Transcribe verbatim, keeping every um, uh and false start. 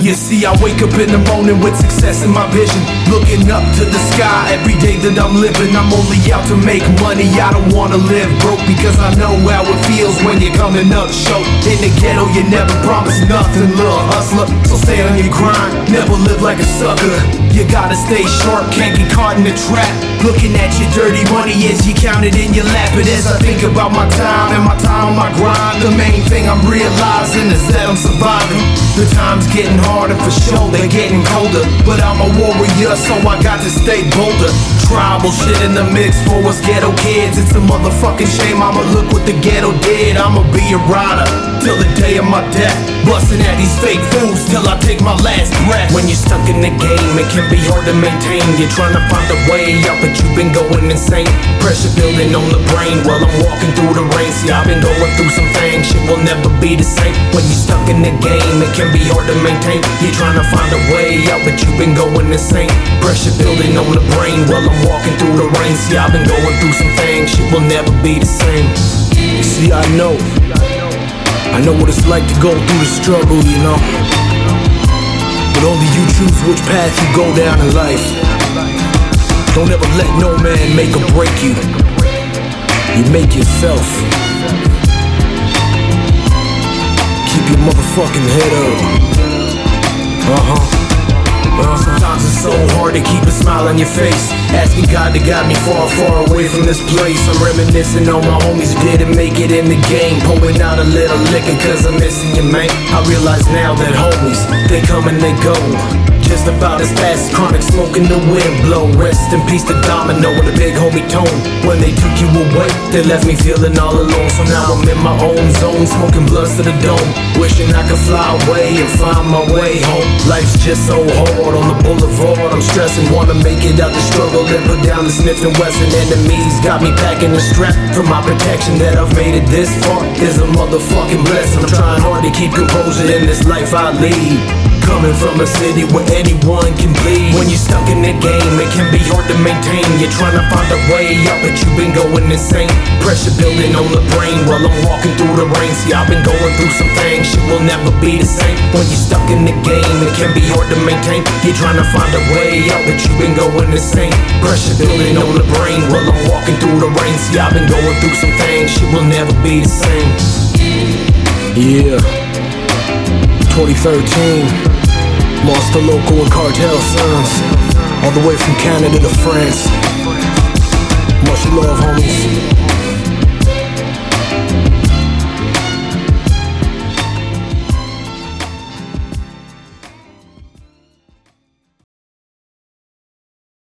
You see, I wake up in the morning with success in my vision, looking up to the sky every day that I'm living. I'm only out to make money, I don't wanna live broke, because I know how it feels when you're coming up short. In the ghetto, you never promise nothing, little hustler, so stay on your grind, never live like a sucker. You gotta stay sharp, can't get caught in the trap, looking at your dirty money as you count it in your lap. But as I think about my time and my time on my grind, the main thing I'm realizing is that I'm surviving. The time's getting harder for sure, they're getting colder, but I'm a warrior, so I got to stay bolder. Tribal shit in the mix for us ghetto kids, it's a motherfucking shame. I'ma look what the ghetto did. I'ma be a rider till the day of my death, busting at these fake fools till I take my last breath. When you're stuck in the game, it can be hard to maintain. You're trying to find a way out, but you've been going insane. Pressure building on the brain while I'm walking through the rain. See, I've been going through some things, shit will never be the same. When you're stuck in the game, it can be hard to maintain. You're trying to find a way out, but you've been going insane. Pressure building on the brain while I'm walking through the rain. See, I've been going through some things, shit will never be the same. See, I know, I know what it's like to go through the struggle, you know, but only you choose which path you go down in life. Don't ever let no man make or break you. You make yourself. Keep your motherfucking head up. Uh-huh. Uh, sometimes it's so hard to keep a smile on your face, asking God to guide me far, far away from this place. I'm reminiscing on my homies who didn't make it in the game, pouring out a little liquor cause I'm missing you, man. I realize now that homies, they come and they go, just about as fast as chronic smoke in the wind blow. Rest in peace to Domino and the big homie Tone. When they took you away, they left me feeling all alone. So now I'm in my own zone, smoking blunts to the dome, wishing I could fly away and find my way home. Life's just so hard on the boulevard, I'm stressing, wanna make it out the struggle and put down the Smith and Wesson. Enemies got me packing the strap for my protection. That I've made it this far is a motherfucking blessing. I'm trying hard to keep composure in this life I lead, coming from a city where anyone can bleed. When you're stuck in the game, it can be hard to maintain. You're trying to find a way out, but you've been going insane. Pressure building on the brain while I'm walking through the rain. See, I've been going through some things, shit will never be the same. When you're stuck in the game, it can be hard to maintain. You're trying to find a way out, but you've been going insane. Pressure building on the brain while I'm walking through the rain. See, I've been going through some things, shit will never be the same. Yeah, twenty thirteen, lost the local and cartel sons, all the way from Canada to France. Much love, homies.